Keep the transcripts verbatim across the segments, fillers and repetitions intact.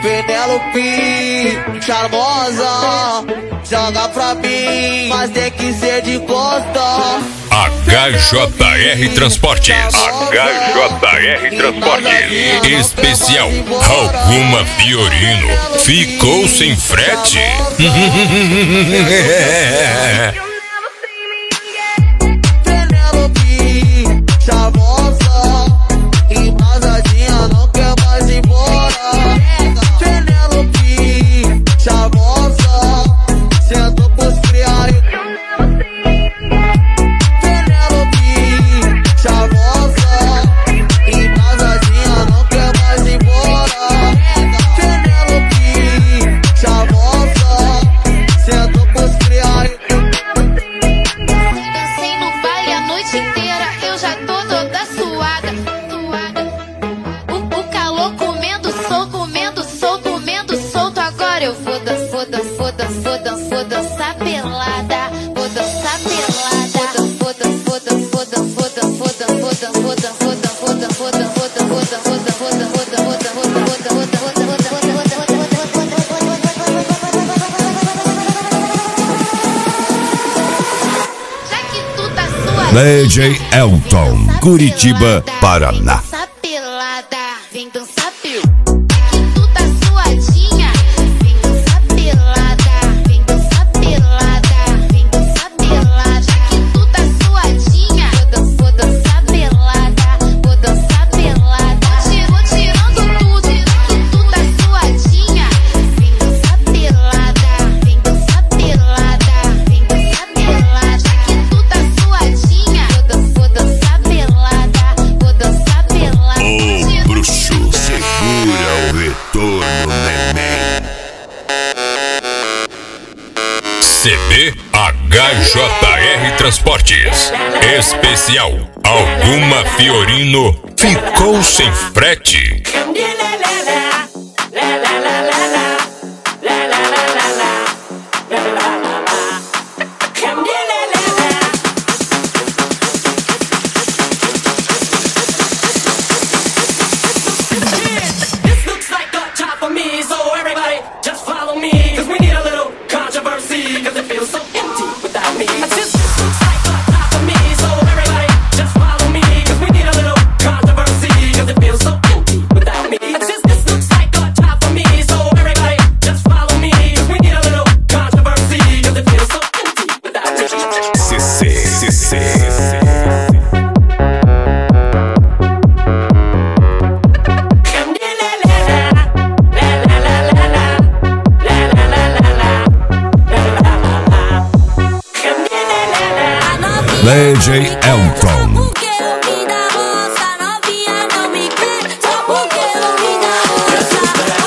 Penelope, charmosa, joga pra mim, mas tem que ser de costa. H J R Transportes. H J R Transportes. Especial Alguma Fiorino ficou sem frete? Penelope, charmosa, embasadinha, não quer mais ir embora. Penelope, charmosa, sentou pros criados. Penelope, charmosa, embasadinha, não quer mais ir embora. Penelope, charmosa, sentou pros criados. Dancei no baile a noite inteira, eu já tô toda suada. O, o calor comendo, sou comendo, sou comendo solto. Agora eu vou dançar, vou dançar, vou dançar, vou dançar, vou dançar pelada. Vou dançar pelada. Vou dançar, vou dançar, vou dançar, vou dançar, vou dançar, vou dançar, vou dançar, vou dançar, vou dançar, vou dançar, vou dançar, vou dançar, vou dançar, vou dançar, vou dançar, vou dançar, vou dançar, vou dançar, vou dançar. Já que tu tá suadinha, D J Elton, Curitiba, Paraná. dançar pelada, vem dançar pelada. Já que tu tá suadinha, vem dançar pelada, vem dançar pelada, vem dançar pelada. Já que tu tá suadinha, vou dançar pelada, vou dançar pelada. Vou tirando tudo, já que tu tá suadinha, vem dançar pelada, vem dançar pelada, vem dançar pelada. Já que tu tá suadinha, vou dançar pelada, vou dançar pelada. Ô bruxo, segura o retorno, neném. C B H J R Transportes. Especial Alguma Fiorino ficou sem frete? This looks like a job for me, so everybody just follow me, cause we need a little controversy, cause it feels so empty without me. This looks like a job for me, so everybody just follow me, cause we need a little controversy, cause it feels so empty without me. This looks like a job for me, so everybody just follow me, cause we need a little controversy, cause it feels so empty without me. C C, C C. D J Elton. Porque eu vim da roça, novinha não me quer. Só porque eu vim da roça,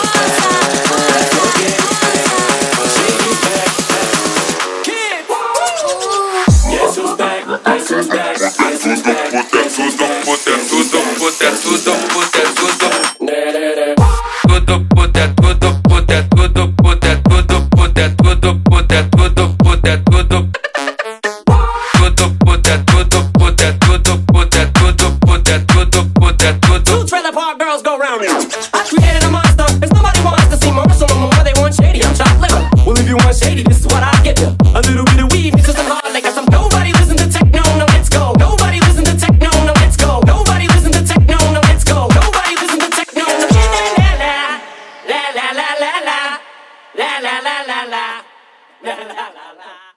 Guess who's back? Guess who's back? Guess who's back? Two trailer park girls go round me. I created a monster, cause nobody wants to see more, so no more they want shady. I'm chopped liver. Well, if you want shady, this is what I get you. A little bit of weed, mixed with some hard liquor. Some nobody listen to techno, now let's go. Nobody listen to techno, now let's go. Nobody listen to techno, now let's go. Nobody listen to techno, now la la la la la la la la la la la la la la la la.